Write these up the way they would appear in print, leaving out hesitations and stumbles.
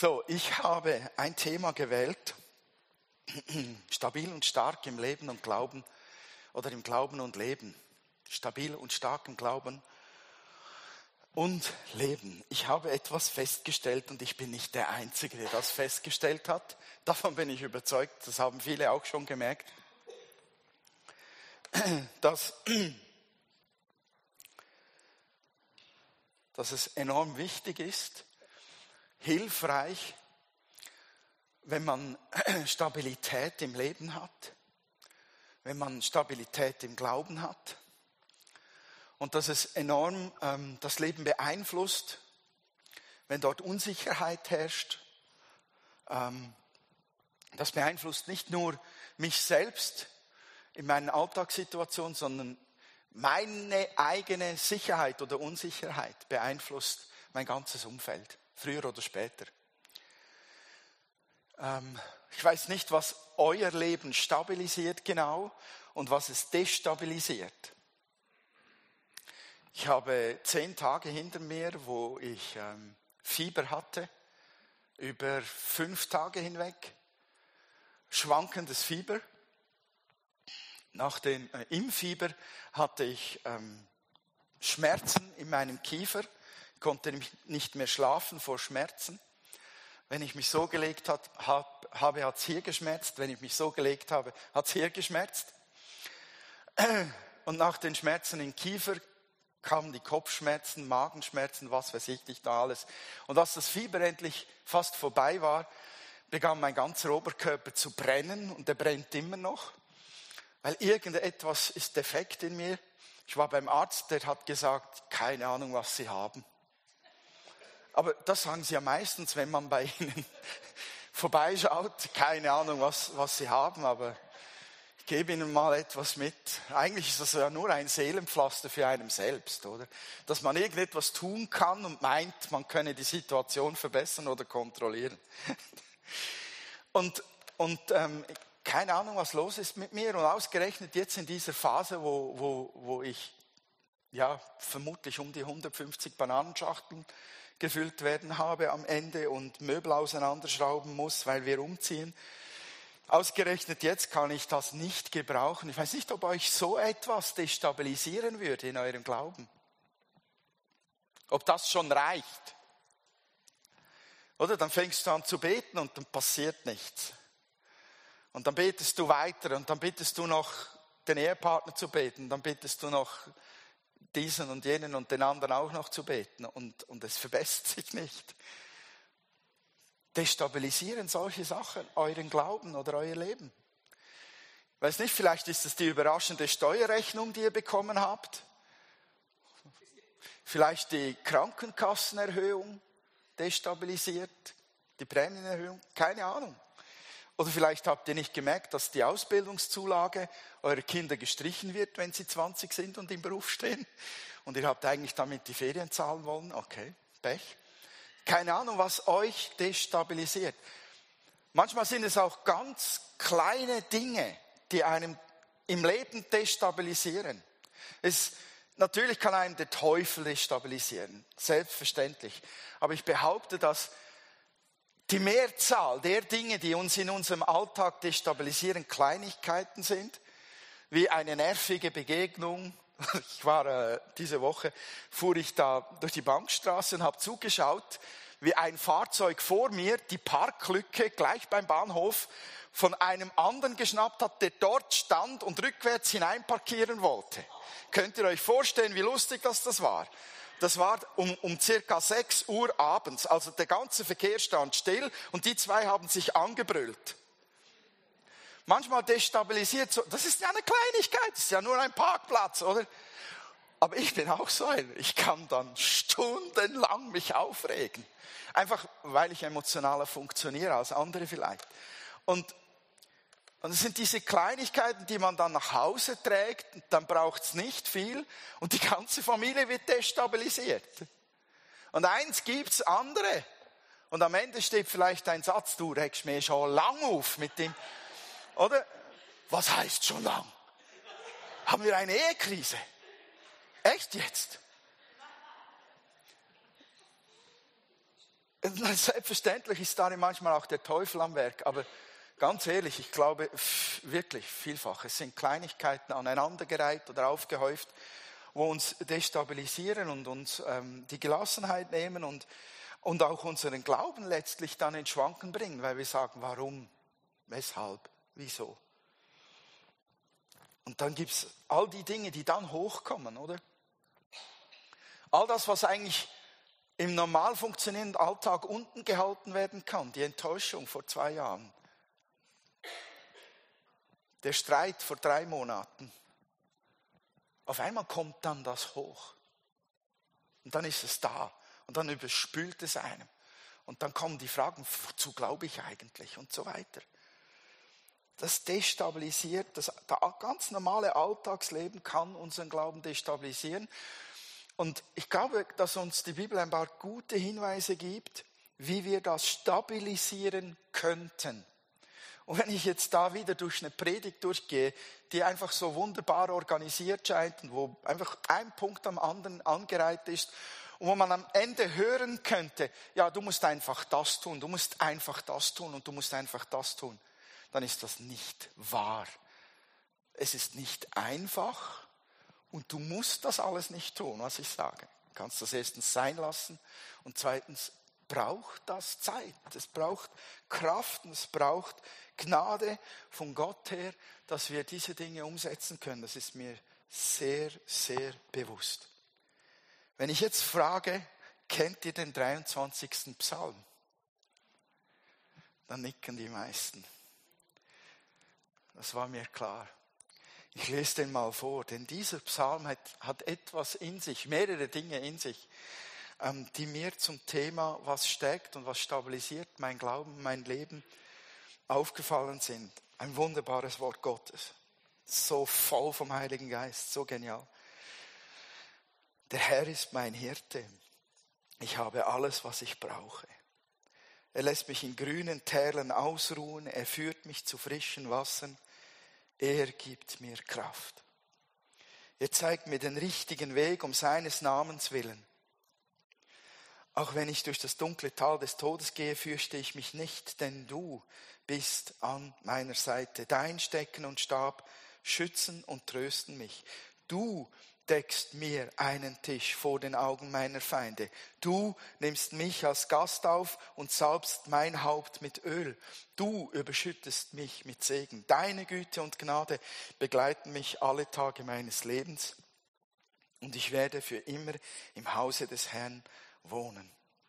So, ich habe ein Thema gewählt, stabil und stark im Leben und Glauben oder im Glauben und Leben. Stabil und stark im Glauben und Leben. Ich habe etwas festgestellt und ich bin nicht der Einzige, der das festgestellt hat. Davon bin ich überzeugt, das haben viele auch schon gemerkt, dass es enorm wichtig ist, hilfreich, wenn man Stabilität im Leben hat, wenn man Stabilität im Glauben hat und dass es enorm das Leben beeinflusst, wenn dort Unsicherheit herrscht. Das beeinflusst nicht nur mich selbst in meinen Alltagssituationen, sondern meine eigene Sicherheit oder Unsicherheit beeinflusst mein ganzes Umfeld, früher oder später. Ich weiß nicht, was euer Leben stabilisiert genau und was es destabilisiert. Ich habe 10 Tage hinter mir, wo ich Fieber hatte, über 5 Tage hinweg, schwankendes Fieber. Im Fieber hatte ich Schmerzen in meinem Kiefer, konnte nicht mehr schlafen vor Schmerzen. Wenn ich mich so gelegt habe, hat es hier geschmerzt. Wenn ich mich so gelegt habe, hat es hier geschmerzt. Und nach den Schmerzen im Kiefer kamen die Kopfschmerzen, Magenschmerzen, was weiß ich nicht da alles. Und als das Fieber endlich fast vorbei war, begann mein ganzer Oberkörper zu brennen und der brennt immer noch. Weil irgendetwas ist defekt in mir. Ich war beim Arzt, der hat gesagt, keine Ahnung, was Sie haben. Aber das sagen sie ja meistens, wenn man bei ihnen vorbeischaut. Keine Ahnung, was sie haben, aber ich gebe ihnen mal etwas mit. Eigentlich ist das ja nur ein Seelenpflaster für einen selbst, oder? Dass man irgendetwas tun kann und meint, man könne die Situation verbessern oder kontrollieren. Und keine Ahnung, was los ist mit mir. Und ausgerechnet jetzt in dieser Phase, wo ich ja vermutlich um die 150 Bananenschachteln gefüllt werden habe am Ende und Möbel auseinanderschrauben muss, weil wir umziehen. Ausgerechnet jetzt kann ich das nicht gebrauchen. Ich weiß nicht, ob euch so etwas destabilisieren würde in eurem Glauben. Ob das schon reicht. Oder dann fängst du an zu beten und dann passiert nichts. Und dann betest du weiter und dann bittest du noch den Ehepartner zu beten, dann bittest du noch diesen und jenen und den anderen auch noch zu beten und es verbessert sich nicht. Destabilisieren solche Sachen euren Glauben oder euer Leben? Ich weiß nicht, vielleicht ist es die überraschende Steuerrechnung, die ihr bekommen habt. Vielleicht die Krankenkassenerhöhung destabilisiert, die Prämienerhöhung, keine Ahnung. Oder vielleicht habt ihr nicht gemerkt, dass die Ausbildungszulage eurer Kinder gestrichen wird, wenn sie 20 sind und im Beruf stehen. Und ihr habt eigentlich damit die Ferien zahlen wollen. Okay, Pech. Keine Ahnung, was euch destabilisiert. Manchmal sind es auch ganz kleine Dinge, die einem im Leben destabilisieren. Natürlich kann einen der Teufel destabilisieren, selbstverständlich. Aber ich behaupte, dass die Mehrzahl der Dinge, die uns in unserem Alltag destabilisieren, Kleinigkeiten sind, wie eine nervige Begegnung. Diese Woche fuhr ich da durch die Bankstraße und habe zugeschaut, wie ein Fahrzeug vor mir die Parklücke gleich beim Bahnhof von einem anderen geschnappt hat, der dort stand und rückwärts hineinparkieren wollte. Könnt ihr euch vorstellen, wie lustig das war? Das war um circa 6 Uhr abends, also der ganze Verkehr stand still und die zwei haben sich angebrüllt. Manchmal destabilisiert so, das ist ja eine Kleinigkeit, das ist ja nur ein Parkplatz, oder? Aber ich bin auch so einer, ich kann dann stundenlang mich aufregen. Einfach, weil ich emotionaler funktioniere als andere vielleicht. Und es sind diese Kleinigkeiten, die man dann nach Hause trägt, dann braucht es nicht viel und die ganze Familie wird destabilisiert. Und eins gibt's andere. Und am Ende steht vielleicht ein Satz, du regst mir schon lang auf mit dem, oder? Was heißt schon lang? Haben wir eine Ehekrise? Echt jetzt? Selbstverständlich ist darin manchmal auch der Teufel am Werk, aber ganz ehrlich, ich glaube wirklich vielfach. Es sind Kleinigkeiten aneinandergereiht oder aufgehäuft, wo uns destabilisieren und uns die Gelassenheit nehmen und auch unseren Glauben letztlich dann ins Schwanken bringen, weil wir sagen, warum, weshalb, wieso. Und dann gibt es all die Dinge, die dann hochkommen, oder? All das, was eigentlich im normal funktionierenden Alltag unten gehalten werden kann, die Enttäuschung vor 2 Jahren, der Streit vor 3 Monaten, auf einmal kommt dann das hoch. Und dann ist es da und dann überspült es einem. Und dann kommen die Fragen, wozu glaube ich eigentlich und so weiter. Das destabilisiert, das ganz normale Alltagsleben kann unseren Glauben destabilisieren. Und ich glaube, dass uns die Bibel ein paar gute Hinweise gibt, wie wir das stabilisieren könnten. Und wenn ich jetzt da wieder durch eine Predigt durchgehe, die einfach so wunderbar organisiert scheint und wo einfach ein Punkt am anderen angereiht ist und wo man am Ende hören könnte, ja, du musst einfach das tun, du musst einfach das tun und du musst einfach das tun, dann ist das nicht wahr. Es ist nicht einfach. Und du musst das alles nicht tun, was ich sage. Du kannst das erstens sein lassen und zweitens braucht das Zeit. Es braucht Kraft und es braucht Gnade von Gott her, dass wir diese Dinge umsetzen können. Das ist mir sehr, sehr bewusst. Wenn ich jetzt frage, kennt ihr den 23. Psalm? Dann nicken die meisten. Das war mir klar. Ich lese den mal vor, denn dieser Psalm hat etwas in sich, mehrere Dinge in sich, die mir zum Thema, was stärkt und was stabilisiert mein Glauben, mein Leben, aufgefallen sind. Ein wunderbares Wort Gottes, so voll vom Heiligen Geist, so genial. Der Herr ist mein Hirte, ich habe alles, was ich brauche. Er lässt mich in grünen Tälern ausruhen, er führt mich zu frischen Wassern. Er gibt mir Kraft. Er zeigt mir den richtigen Weg um seines Namens willen. Auch wenn ich durch das dunkle Tal des Todes gehe, fürchte ich mich nicht, denn du bist an meiner Seite. Dein Stecken und Stab schützen und trösten mich. Du deckst mir einen Tisch vor den Augen meiner Feinde. Du nimmst mich als Gast auf und salbst mein Haupt mit Öl. Du überschüttest mich mit Segen. Deine Güte und Gnade begleiten mich alle Tage meines Lebens und ich werde für immer im Hause des Herrn wohnen.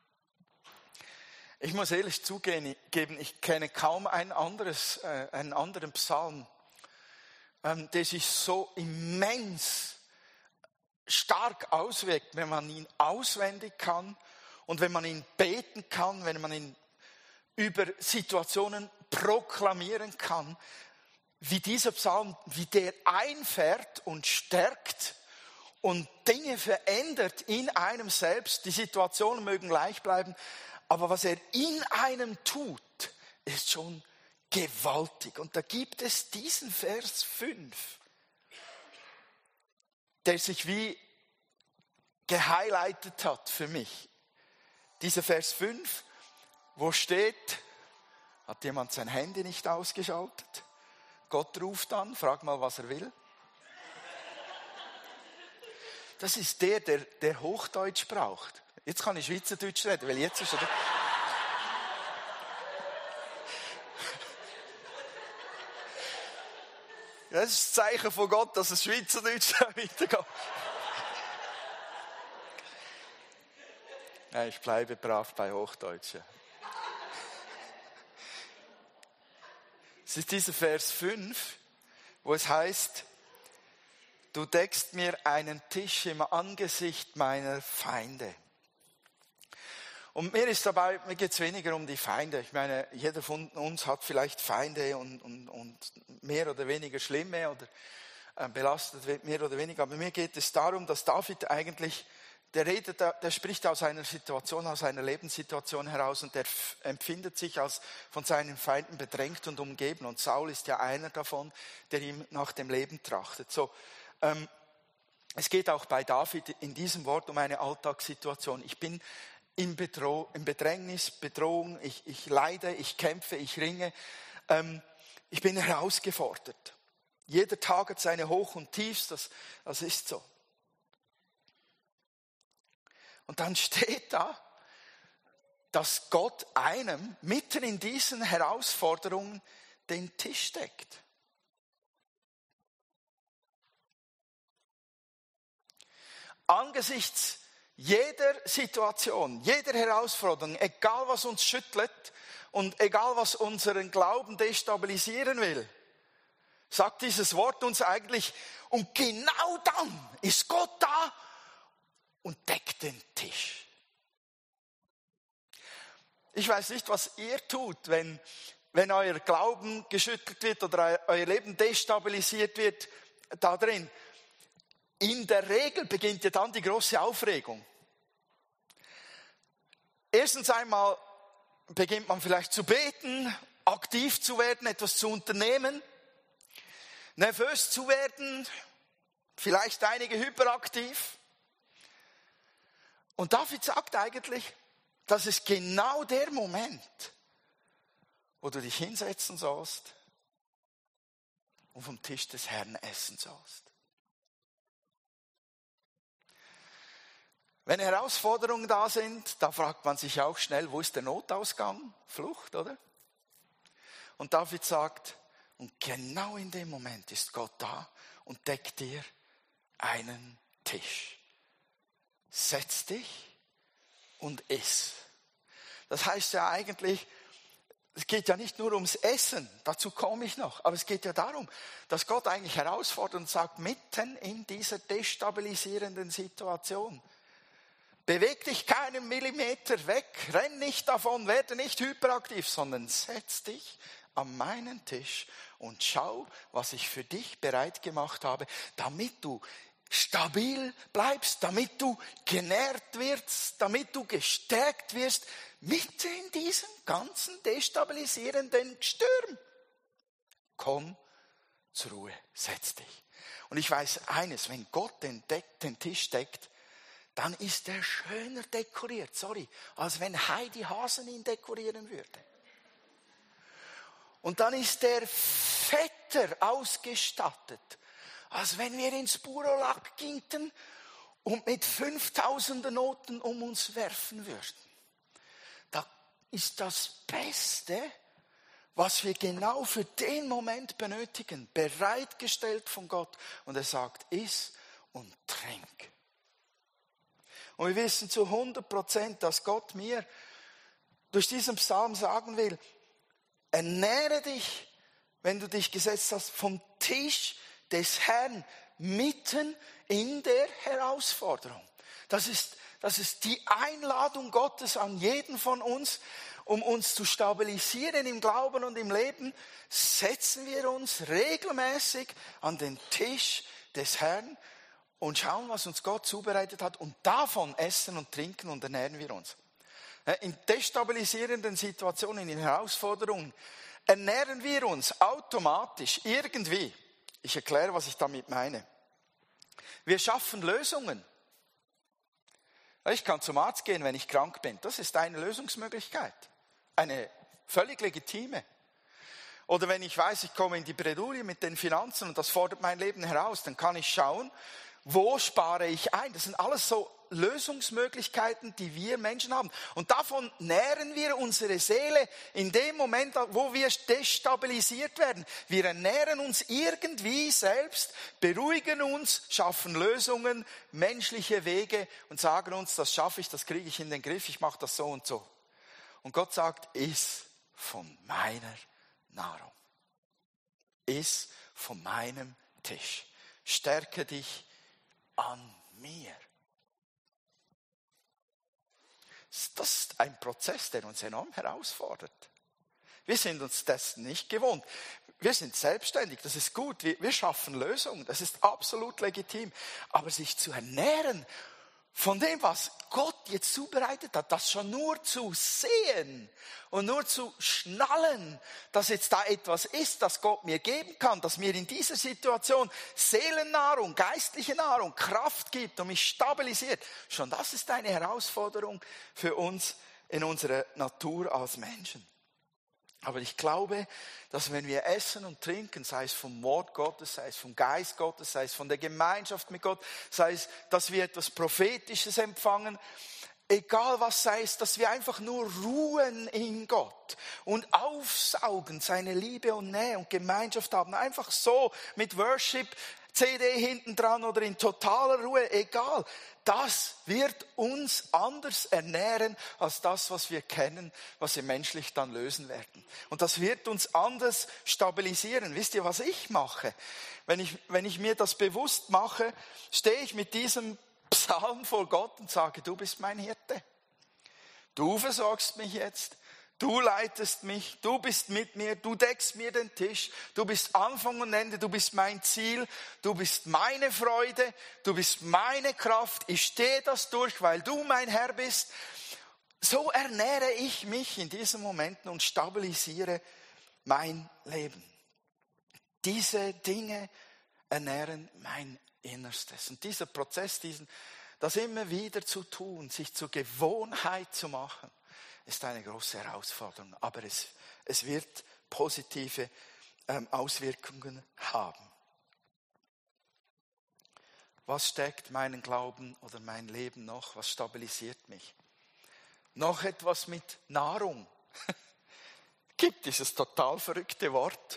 Ich muss ehrlich zugeben, ich kenne kaum einen anderen Psalm, der sich so immens stark auswirkt, wenn man ihn auswendig kann und wenn man ihn beten kann, wenn man ihn über Situationen proklamieren kann, wie dieser Psalm, wie der einfährt und stärkt und Dinge verändert in einem selbst. Die Situationen mögen gleich bleiben, aber was er in einem tut, ist schon gewaltig. Und da gibt es diesen Vers 5. Der sich wie gehighlightet hat für mich. Dieser Vers 5, wo steht, hat jemand sein Handy nicht ausgeschaltet? Gott ruft an, frag mal, was er will. Das ist der Hochdeutsch braucht. Jetzt kann ich Schweizerdeutsch reden, weil jetzt ist er... Das ist das Zeichen von Gott, dass es Schweizerdeutsch weitergeht. Ja, ich bleibe brav bei Hochdeutsch. Es ist dieser Vers 5, wo es heißt, du deckst mir einen Tisch im Angesicht meiner Feinde. Und mir geht es weniger um die Feinde. Ich meine, jeder von uns hat vielleicht Feinde und mehr oder weniger schlimme oder belastet wird mehr oder weniger. Aber mir geht es darum, dass David eigentlich, der spricht aus einer Situation, aus einer Lebenssituation heraus und der empfindet sich als von seinen Feinden bedrängt und umgeben. Und Saul ist ja einer davon, der ihm nach dem Leben trachtet. So, es geht auch bei David in diesem Wort um eine Alltagssituation. Ich bin in Bedrängnis, Bedrohung, ich leide, ich kämpfe, ich ringe. Ich bin herausgefordert. Jeder Tag hat seine Hoch und Tiefs, das ist so. Und dann steht da, dass Gott einem mitten in diesen Herausforderungen den Tisch deckt. Angesichts jeder Situation, jeder Herausforderung, egal was uns schüttelt und egal was unseren Glauben destabilisieren will, sagt dieses Wort uns eigentlich, und genau dann ist Gott da und deckt den Tisch. Ich weiß nicht, was ihr tut, wenn euer Glauben geschüttelt wird oder euer Leben destabilisiert wird da drin. In der Regel beginnt ja dann die große Aufregung. Erstens einmal beginnt man vielleicht zu beten, aktiv zu werden, etwas zu unternehmen, nervös zu werden, vielleicht einige hyperaktiv. Und David sagt eigentlich, das ist genau der Moment, wo du dich hinsetzen sollst und vom Tisch des Herrn essen sollst. Wenn Herausforderungen da sind, da fragt man sich auch schnell, wo ist der Notausgang? Flucht, oder? Und David sagt, und genau in dem Moment ist Gott da und deckt dir einen Tisch. Setz dich und iss. Das heißt ja eigentlich, es geht ja nicht nur ums Essen, dazu komme ich noch, aber es geht ja darum, dass Gott eigentlich herausfordert und sagt, mitten in dieser destabilisierenden Situation, beweg dich keinen Millimeter weg, renn nicht davon, werde nicht hyperaktiv, sondern setz dich an meinen Tisch und schau, was ich für dich bereit gemacht habe, damit du stabil bleibst, damit du genährt wirst, damit du gestärkt wirst, mitten in diesem ganzen destabilisierenden Sturm. Komm zur Ruhe, setz dich. Und ich weiß eines, wenn Gott den Tisch deckt, dann ist er schöner dekoriert, als wenn Heidi Hasen ihn dekorieren würde. Und dann ist er fetter ausgestattet, als wenn wir ins Burolak gingen und mit 5000er Noten um uns werfen würden. Da ist das Beste, was wir genau für den Moment benötigen, bereitgestellt von Gott. Und er sagt, iss und trink. Und wir wissen zu 100%, dass Gott mir durch diesen Psalm sagen will, ernähre dich, wenn du dich gesetzt hast, vom Tisch des Herrn mitten in der Herausforderung. Das ist die Einladung Gottes an jeden von uns, um uns zu stabilisieren im Glauben und im Leben. Setzen wir uns regelmäßig an den Tisch des Herrn und schauen, was uns Gott zubereitet hat, und davon essen und trinken und ernähren wir uns. In destabilisierenden Situationen, in Herausforderungen ernähren wir uns automatisch irgendwie. Ich erkläre, was ich damit meine. Wir schaffen Lösungen. Ich kann zum Arzt gehen, wenn ich krank bin. Das ist eine Lösungsmöglichkeit. Eine völlig legitime. Oder wenn ich weiß, ich komme in die Bredouille mit den Finanzen und das fordert mein Leben heraus, dann kann ich schauen, wo spare ich ein. Das sind alles so Lösungsmöglichkeiten, die wir Menschen haben. Und davon nähren wir unsere Seele in dem Moment, wo wir destabilisiert werden. Wir ernähren uns irgendwie selbst, beruhigen uns, schaffen Lösungen, menschliche Wege und sagen uns, das schaffe ich, das kriege ich in den Griff, ich mache das so und so. Und Gott sagt, iss von meiner Nahrung. Iss von meinem Tisch. Stärke dich an mir. Das ist ein Prozess, der uns enorm herausfordert. Wir sind uns das nicht gewohnt. Wir sind selbstständig, das ist gut. Wir schaffen Lösungen, das ist absolut legitim. Aber sich zu ernähren von dem, was Gott jetzt zubereitet hat, das schon nur zu sehen und nur zu schnallen, dass jetzt da etwas ist, das Gott mir geben kann, dass mir in dieser Situation Seelennahrung, geistliche Nahrung, Kraft gibt und mich stabilisiert. Schon das ist eine Herausforderung für uns in unserer Natur als Menschen. Aber ich glaube, dass wenn wir essen und trinken, sei es vom Wort Gottes, sei es vom Geist Gottes, sei es von der Gemeinschaft mit Gott, sei es, dass wir etwas Prophetisches empfangen, egal was sei es, dass wir einfach nur ruhen in Gott und aufsaugen seine Liebe und Nähe und Gemeinschaft haben. Einfach so mit Worship, CD hinten dran oder in totaler Ruhe, egal. Das wird uns anders ernähren als das, was wir kennen, was wir menschlich dann lösen werden. Und das wird uns anders stabilisieren. Wisst ihr, was ich mache? Wenn ich mir das bewusst mache, stehe ich mit diesem Psalm vor Gott und sage, du bist mein Hirte. Du versorgst mich jetzt. Du leitest mich, du bist mit mir, du deckst mir den Tisch, du bist Anfang und Ende, du bist mein Ziel, du bist meine Freude, du bist meine Kraft, ich stehe das durch, weil du mein Herr bist. So ernähre ich mich in diesen Momenten und stabilisiere mein Leben. Diese Dinge ernähren mein Innerstes. Und dieser Prozess, das immer wieder zu tun, sich zur Gewohnheit zu machen, ist eine große Herausforderung, aber es wird positive Auswirkungen haben. Was stärkt meinen Glauben oder mein Leben noch? Was stabilisiert mich? Noch etwas mit Nahrung. Gibt dieses total verrückte Wort,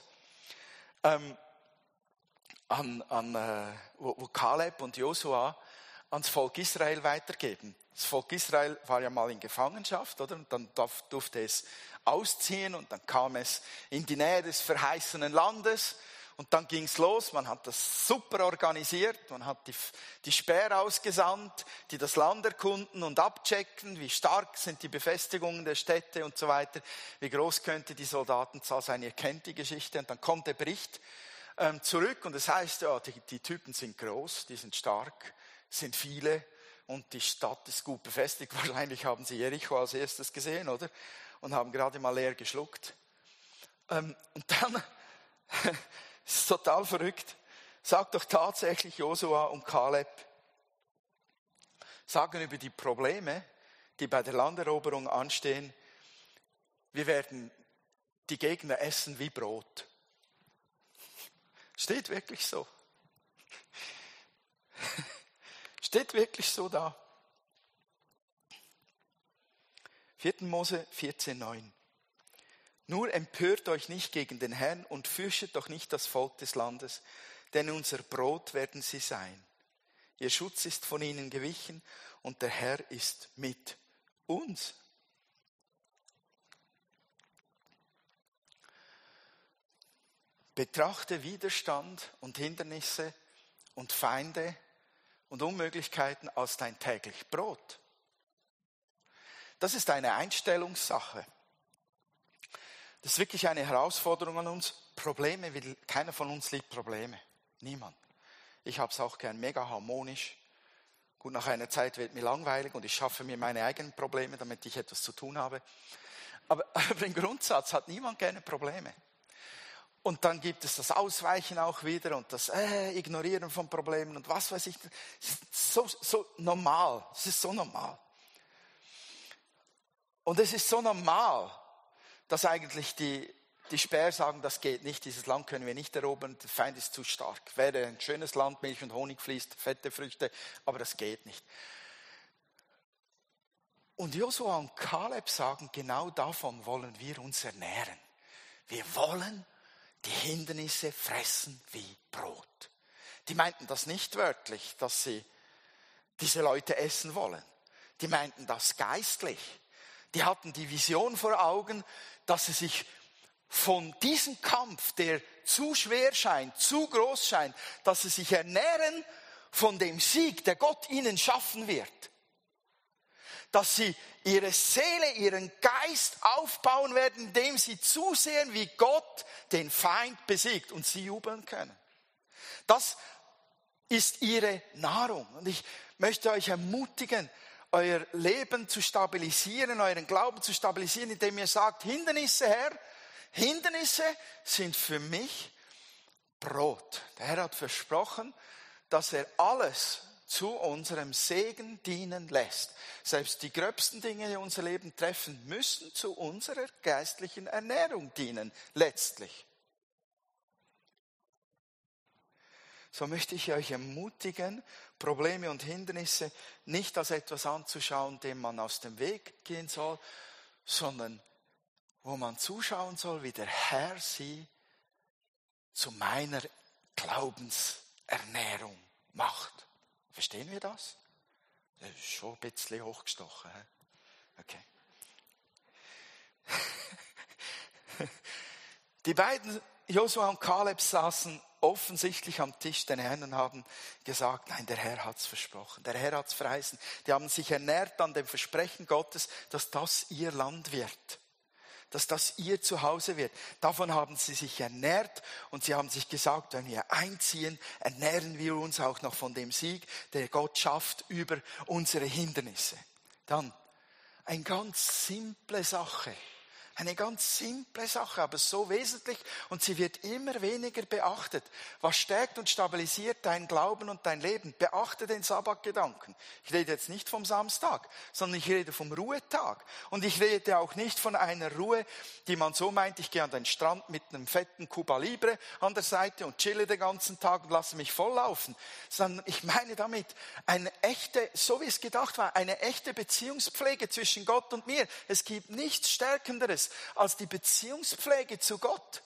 wo Kaleb und Josua ans Volk Israel weitergeben. Das Volk Israel war ja mal in Gefangenschaft, oder? Und dann durfte es ausziehen und dann kam es in die Nähe des verheißenen Landes und dann ging es los. Man hat das super organisiert, man hat die Späher ausgesandt, die das Land erkunden und abchecken, wie stark sind die Befestigungen der Städte und so weiter, wie groß könnte die Soldatenzahl sein. Ihr kennt die Geschichte und dann kommt der Bericht zurück und es heißt, ja, die Typen sind groß, die sind stark, sind viele. Und die Stadt ist gut befestigt. Wahrscheinlich haben sie Jericho als erstes gesehen, oder? Und haben gerade mal leer geschluckt. Und dann, es ist total verrückt, sagt doch tatsächlich Josua und Kaleb, sagen über die Probleme, die bei der Landeroberung anstehen, wir werden die Gegner essen wie Brot. Steht wirklich so. Steht wirklich so da. 4. Mose 14,9. Nur empört euch nicht gegen den Herrn und fürchtet doch nicht das Volk des Landes, denn unser Brot werden sie sein. Ihr Schutz ist von ihnen gewichen und der Herr ist mit uns. Betrachte Widerstand und Hindernisse und Feinde und Unmöglichkeiten als dein täglich Brot. Das ist eine Einstellungssache. Das ist wirklich eine Herausforderung an uns. Probleme, keiner von uns liebt Probleme. Niemand. Ich habe es auch gern mega harmonisch. Gut, nach einer Zeit wird mir langweilig und ich schaffe mir meine eigenen Probleme, damit ich etwas zu tun habe. Aber im Grundsatz hat niemand gerne Probleme. Und dann gibt es das Ausweichen auch wieder und das Ignorieren von Problemen und was weiß ich. Es ist so normal. Es ist so normal. Und es ist so normal, dass eigentlich die Späher sagen, das geht nicht, dieses Land können wir nicht erobern, der Feind ist zu stark. Wäre ein schönes Land, Milch und Honig fließt, fette Früchte, aber das geht nicht. Und Josua und Kaleb sagen, genau davon wollen wir uns ernähren. Wir wollen die Hindernisse fressen wie Brot. Die meinten das nicht wörtlich, dass sie diese Leute essen wollen. Die meinten das geistlich. Die hatten die Vision vor Augen, dass sie sich von diesem Kampf, der zu schwer scheint, zu groß scheint, dass sie sich ernähren von dem Sieg, der Gott ihnen schaffen wird. Dass sie ihre Seele, ihren Geist aufbauen werden, indem sie zusehen, wie Gott den Feind besiegt und sie jubeln können. Das ist ihre Nahrung. Und ich möchte euch ermutigen, euer Leben zu stabilisieren, euren Glauben zu stabilisieren, indem ihr sagt, Hindernisse, Herr, Hindernisse sind für mich Brot. Der Herr hat versprochen, dass er alles zu unserem Segen dienen lässt. Selbst die gröbsten Dinge, die unser Leben treffen, müssen zu unserer geistlichen Ernährung dienen, letztlich. So möchte ich euch ermutigen, Probleme und Hindernisse nicht als etwas anzuschauen, dem man aus dem Weg gehen soll, sondern wo man zuschauen soll, wie der Herr sie zu meiner Glaubensernährung macht. Verstehen wir das? Das ist schon ein bisschen hochgestochen. Okay. Die beiden, Josua und Kaleb, saßen offensichtlich am Tisch den Herrn und haben gesagt, nein, der Herr hat es versprochen, der Herr hat es verheißen. Die haben sich ernährt an dem Versprechen Gottes, dass das ihr Land wird, dass das ihr Zuhause wird. Davon haben sie sich ernährt und sie haben sich gesagt, wenn wir einziehen, ernähren wir uns auch noch von dem Sieg, der Gott schafft über unsere Hindernisse. Dann eine ganz simple Sache. Eine ganz simple Sache, aber so wesentlich und sie wird immer weniger beachtet. Was stärkt und stabilisiert dein Glauben und dein Leben? Beachte den Sabbatgedanken. Ich rede jetzt nicht vom Samstag, sondern ich rede vom Ruhetag. Und ich rede auch nicht von einer Ruhe, die man so meint, ich gehe an den Strand mit einem fetten Cuba Libre an der Seite und chille den ganzen Tag und lasse mich volllaufen. Sondern ich meine damit eine echte, so wie es gedacht war, eine echte Beziehungspflege zwischen Gott und mir. Es gibt nichts Stärkenderes als die Beziehungspflege zu Gott.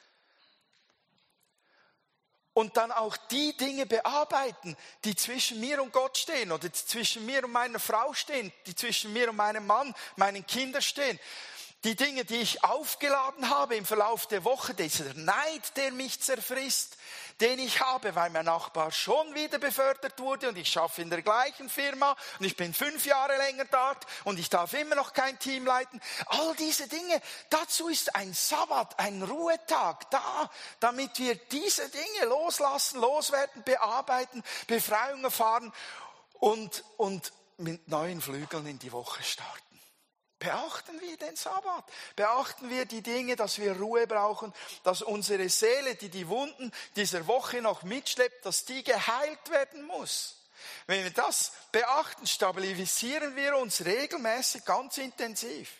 Und dann auch die Dinge bearbeiten, die zwischen mir und Gott stehen oder die zwischen mir und meiner Frau stehen, die zwischen mir und meinem Mann, meinen Kindern stehen. Die Dinge, die ich aufgeladen habe im Verlauf der Woche, dieser Neid, der mich zerfrisst, den ich habe, weil mein Nachbar schon wieder befördert wurde und ich arbeite in der gleichen Firma und ich bin 5 Jahre länger dort und ich darf immer noch kein Team leiten. All diese Dinge, dazu ist ein Sabbat, ein Ruhetag da, damit wir diese Dinge loslassen, loswerden, bearbeiten, Befreiung erfahren und mit neuen Flügeln in die Woche starten. Beachten wir den Sabbat. Beachten wir die Dinge, dass wir Ruhe brauchen, dass unsere Seele, die die Wunden dieser Woche noch mitschleppt, dass die geheilt werden muss. Wenn wir das beachten, stabilisieren wir uns regelmäßig ganz intensiv.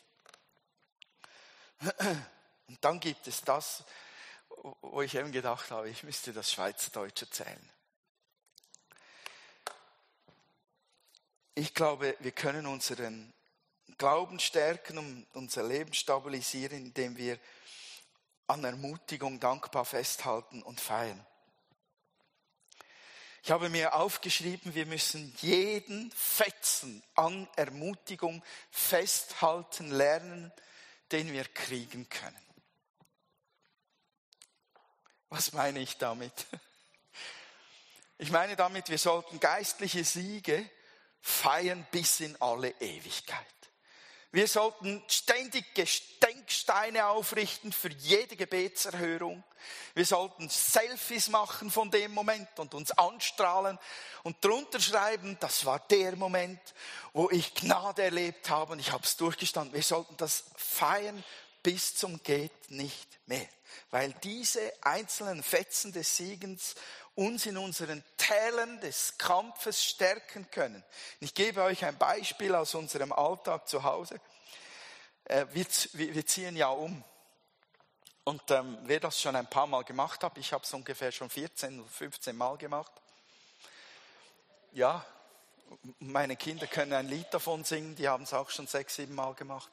Und dann gibt es das, wo ich eben gedacht habe, ich müsste das Schweizerdeutsch erzählen. Ich glaube, wir können unseren Glauben stärken und unser Leben stabilisieren, indem wir an Ermutigung dankbar festhalten und feiern. Ich habe mir aufgeschrieben, wir müssen jeden Fetzen an Ermutigung festhalten lernen, den wir kriegen können. Was meine ich damit? Ich meine damit, wir sollten geistliche Siege feiern bis in alle Ewigkeit. Wir sollten ständig Gedenksteine aufrichten für jede Gebetserhörung. Wir sollten Selfies machen von dem Moment und uns anstrahlen und drunter schreiben, das war der Moment, wo ich Gnade erlebt habe und ich habe es durchgestanden. Wir sollten das feiern bis zum geht nicht mehr, weil diese einzelnen Fetzen des Siegens uns in unseren Tälern des Kampfes stärken können. Ich gebe euch ein Beispiel aus unserem Alltag zu Hause. Wir ziehen ja um. Und wer das schon ein paar Mal gemacht hat, ich habe es ungefähr schon 14 oder 15 Mal gemacht. Ja, meine Kinder können ein Lied davon singen, die haben es auch schon 6, 7 Mal gemacht.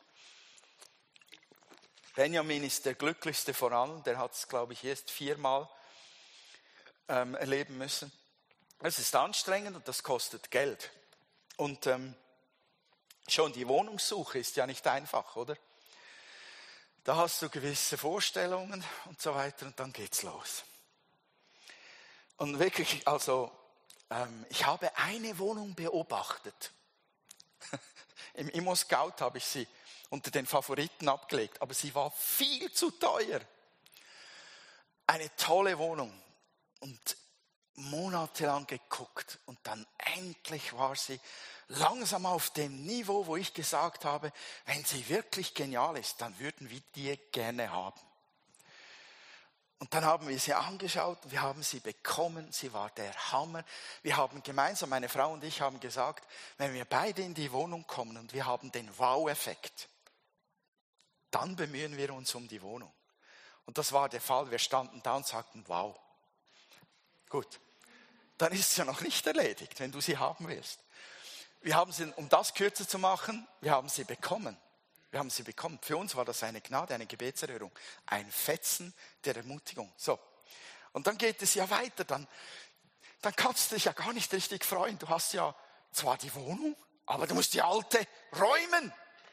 Benjamin ist der glücklichste von allen, der hat es, glaube ich, erst 4 Mal erleben müssen. Es ist anstrengend und das kostet Geld. Und schon die Wohnungssuche ist ja nicht einfach, oder? Da hast du gewisse Vorstellungen und so weiter und dann geht's los. Und wirklich, also, ich habe eine Wohnung beobachtet. Im Immo-Scout habe ich sie unter den Favoriten abgelegt, aber sie war viel zu teuer. Eine tolle Wohnung. Und monatelang geguckt und dann endlich war sie langsam auf dem Niveau, wo ich gesagt habe, wenn sie wirklich genial ist, dann würden wir die gerne haben. Und dann haben wir sie angeschaut, wir haben sie bekommen, sie war der Hammer. Wir haben gemeinsam, meine Frau und ich haben gesagt, wenn wir beide in die Wohnung kommen und wir haben den Wow-Effekt, dann bemühen wir uns um die Wohnung. Und das war der Fall, wir standen da und sagten, wow. Gut, dann ist es ja noch nicht erledigt, wenn du sie haben willst. Wir haben sie, um das kürzer zu machen, wir haben sie bekommen. Wir haben sie bekommen. Für uns war das eine Gnade, eine Gebetserhörung, ein Fetzen der Ermutigung. So, und dann geht es ja weiter. Dann kannst du dich ja gar nicht richtig freuen. Du hast ja zwar die Wohnung, aber du musst die alte räumen.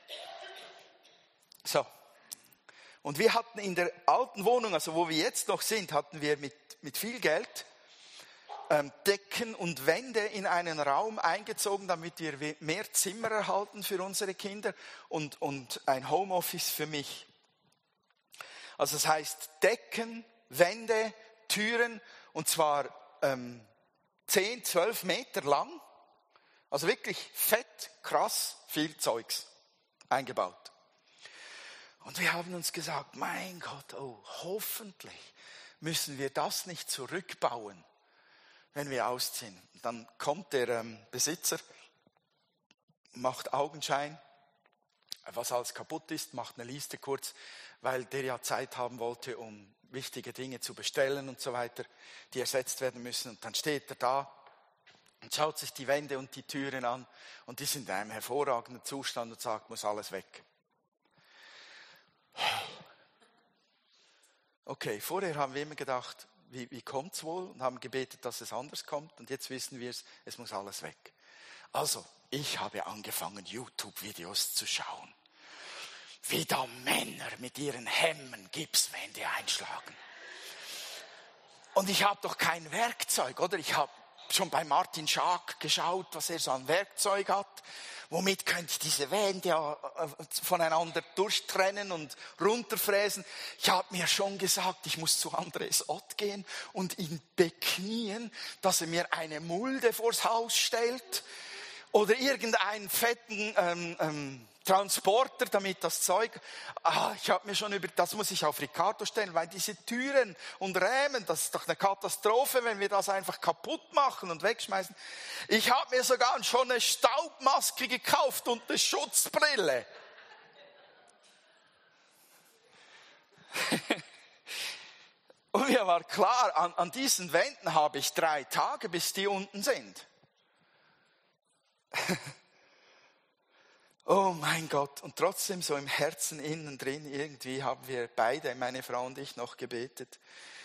So, und wir hatten in der alten Wohnung, also wo wir jetzt noch sind, hatten wir mit viel Geld Decken und Wände in einen Raum eingezogen, damit wir mehr Zimmer erhalten für unsere Kinder und ein Homeoffice für mich. Also das heißt Decken, Wände, Türen und zwar 10, 12 Meter lang. Also wirklich fett, krass, viel Zeugs eingebaut. Und wir haben uns gesagt, mein Gott, hoffentlich müssen wir das nicht zurückbauen, wenn wir ausziehen. Dann kommt der Besitzer, macht Augenschein, was alles kaputt ist, macht eine Liste kurz, weil der ja Zeit haben wollte, um wichtige Dinge zu bestellen und so weiter, die ersetzt werden müssen. Und dann steht er da und schaut sich die Wände und die Türen an und die sind in einem hervorragenden Zustand und sagt, muss alles weg. Okay, vorher haben wir immer gedacht, wie kommt es wohl? Und haben gebetet, dass es anders kommt. Und jetzt wissen wir es muss alles weg. Also, ich habe angefangen, YouTube-Videos zu schauen. Wie da Männer mit ihren Hämmen Gipswände einschlagen. Und ich habe doch kein Werkzeug, oder? Ich habe schon bei Martin Schaak geschaut, was er so an Werkzeug hat. Womit könnte ich diese Wände voneinander durchtrennen und runterfräsen? Ich habe mir schon gesagt, ich muss zu Andres Ott gehen und ihn beknien, dass er mir eine Mulde vors Haus stellt oder irgendeinen fetten Transporter, damit das Zeug... ich habe mir schon das muss ich auf Ricardo stellen, weil diese Türen und Rämen, das ist doch eine Katastrophe, wenn wir das einfach kaputt machen und wegschmeißen. Ich habe mir sogar schon eine Staubmaske gekauft und eine Schutzbrille. Und mir war klar, an diesen Wänden habe ich 3 Tage, bis die unten sind. Oh mein Gott, und trotzdem so im Herzen innen drin, irgendwie haben wir beide, meine Frau und ich, noch gebetet.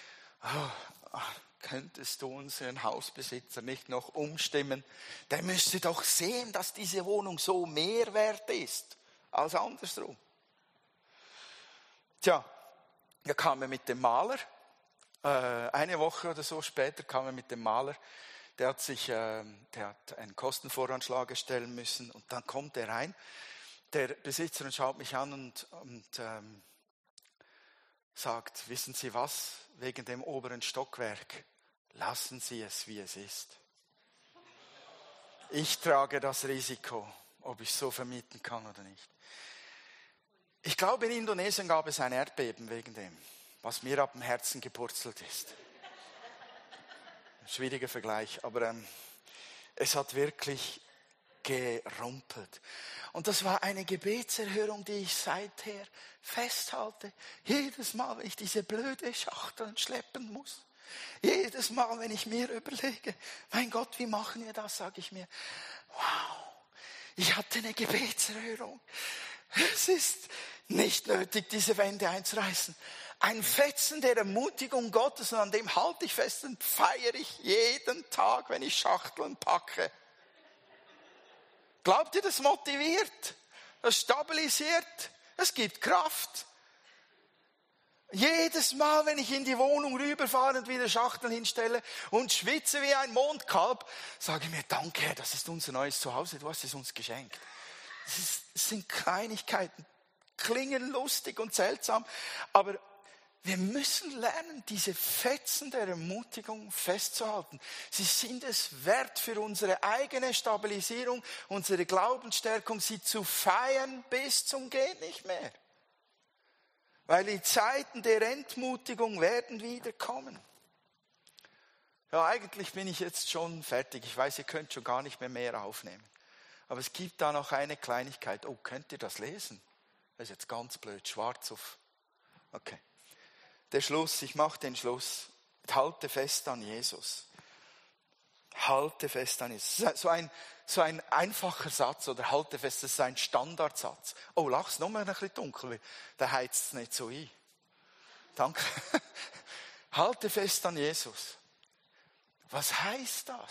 Könntest du unseren Hausbesitzer nicht noch umstimmen? Der müsste doch sehen, dass diese Wohnung so mehr wert ist als andersrum. Tja, da kam er mit dem Maler. Eine Woche oder so später kam er mit dem Maler. Der hat einen Kostenvoranschlag erstellen müssen und dann kommt er rein, der Besitzer, und schaut mich an und sagt, wissen Sie was, wegen dem oberen Stockwerk, lassen Sie es, wie es ist. Ich trage das Risiko, ob ich so vermieten kann oder nicht. Ich glaube, in Indonesien gab es ein Erdbeben wegen dem, was mir ab dem Herzen gepurzelt ist. Schwieriger Vergleich, aber es hat wirklich gerumpelt. Und das war eine Gebetserhörung, die ich seither festhalte. Jedes Mal, wenn ich diese blöde Schachteln schleppen muss. Jedes Mal, wenn ich mir überlege, mein Gott, wie machen wir das, sage ich mir, wow, ich hatte eine Gebetserhörung. Es ist nicht nötig, diese Wände einzureißen. Ein Fetzen der Ermutigung Gottes, und an dem halte ich fest und feiere ich jeden Tag, wenn ich Schachteln packe. Glaubt ihr, das motiviert? Das stabilisiert? Es gibt Kraft. Jedes Mal, wenn ich in die Wohnung rüberfahre und wieder Schachteln hinstelle und schwitze wie ein Mondkalb, sage ich mir, danke Herr, das ist unser neues Zuhause, du hast es uns geschenkt. Es sind Kleinigkeiten, klingen lustig und seltsam, aber wir müssen lernen, diese Fetzen der Ermutigung festzuhalten. Sie sind es wert für unsere eigene Stabilisierung, unsere Glaubensstärkung, sie zu feiern bis zum Geht nicht mehr. Weil die Zeiten der Entmutigung werden wieder kommen. Ja, eigentlich bin ich jetzt schon fertig. Ich weiß, ihr könnt schon gar nicht mehr aufnehmen. Aber es gibt da noch eine Kleinigkeit. Oh, könnt ihr das lesen? Das ist jetzt ganz blöd, schwarz auf. Okay. Der Schluss, ich mache den Schluss. Halte fest an Jesus. Halte fest an Jesus. So ein einfacher Satz oder halte fest, das ist ein Standardsatz. Oh, lach's noch mal ein bisschen dunkel, da heizt es nicht so ein. Danke. Halte fest an Jesus. Was heißt das?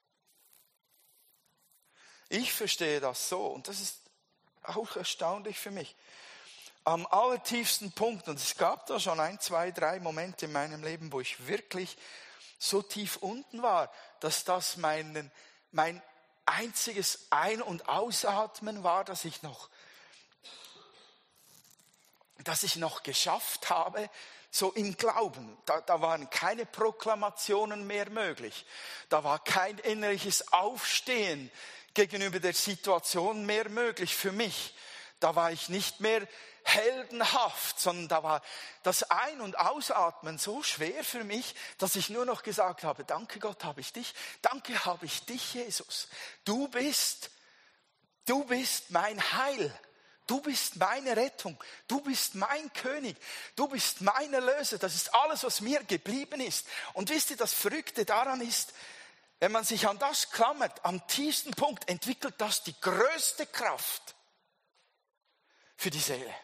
Ich verstehe das so und das ist auch erstaunlich für mich. Am allertiefsten Punkt, und es gab da schon 1, 2, 3 Momente in meinem Leben, wo ich wirklich so tief unten war, dass das mein einziges Ein- und Ausatmen war, dass ich noch geschafft habe, so im Glauben. Da waren keine Proklamationen mehr möglich. Da war kein innerliches Aufstehen gegenüber der Situation mehr möglich für mich. Da war ich nicht mehr heldenhaft, sondern da war das Ein- und Ausatmen so schwer für mich, dass ich nur noch gesagt habe, danke Gott, habe ich dich. Danke, habe ich dich, Jesus. Du bist mein Heil. Du bist meine Rettung. Du bist mein König. Du bist mein Erlöser. Das ist alles, was mir geblieben ist. Und wisst ihr, das Verrückte daran ist, wenn man sich an das klammert, am tiefsten Punkt entwickelt das die größte Kraft für die Seele.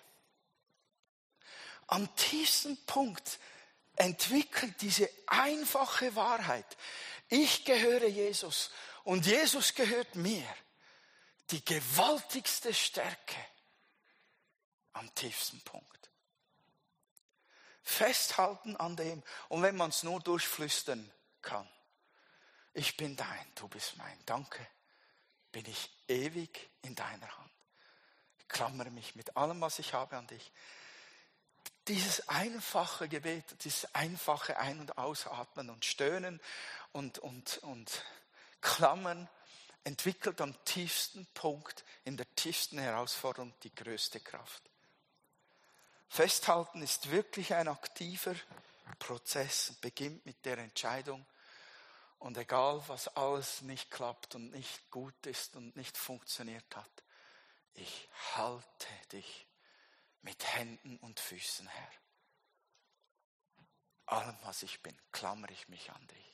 Am tiefsten Punkt entwickelt diese einfache Wahrheit, ich gehöre Jesus und Jesus gehört mir, die gewaltigste Stärke am tiefsten Punkt. Festhalten an dem, und wenn man es nur durchflüstern kann, ich bin dein, du bist mein, danke, bin ich ewig in deiner Hand. Ich klammere mich mit allem, was ich habe, an dich. Dieses einfache Gebet, dieses einfache Ein- und Ausatmen und Stöhnen und Klammern entwickelt am tiefsten Punkt, in der tiefsten Herausforderung die größte Kraft. Festhalten ist wirklich ein aktiver Prozess, beginnt mit der Entscheidung. Und egal, was alles nicht klappt und nicht gut ist und nicht funktioniert hat, ich halte dich mit Händen und Füßen, Herr. Allem, was ich bin, klammere ich mich an dich.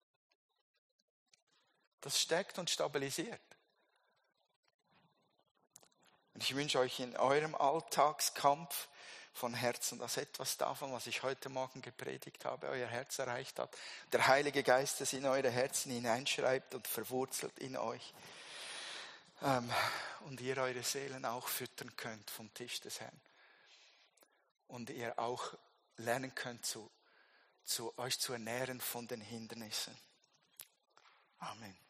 Das stärkt und stabilisiert. Und ich wünsche euch in eurem Alltagskampf von Herzen, dass etwas davon, was ich heute Morgen gepredigt habe, euer Herz erreicht hat. Der Heilige Geist es in eure Herzen hineinschreibt und verwurzelt in euch. Und ihr eure Seelen auch füttern könnt vom Tisch des Herrn. Und ihr auch lernen könnt, euch zu ernähren von den Hindernissen. Amen.